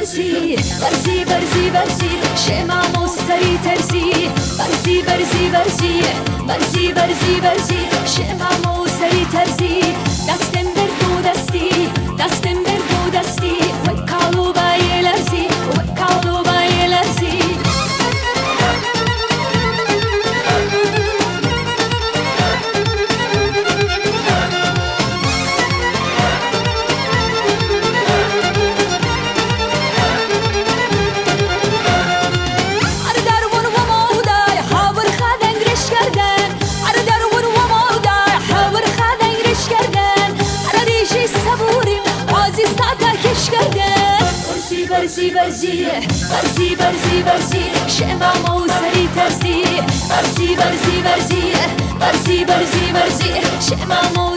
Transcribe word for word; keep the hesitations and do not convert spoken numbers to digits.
برزی برزی برزی برزی شمام و سری ترزی برزی برزی برزی برزی برزی برزی شمام و سری ترزی دستم بر دو دستی دستم بر دو دستی و کالو بای لرزی و کالو بای لرزی برزی برزی برزی برزی برزی شمام و سری ترزی برزی برزی برزی برزی برزی برزی شمام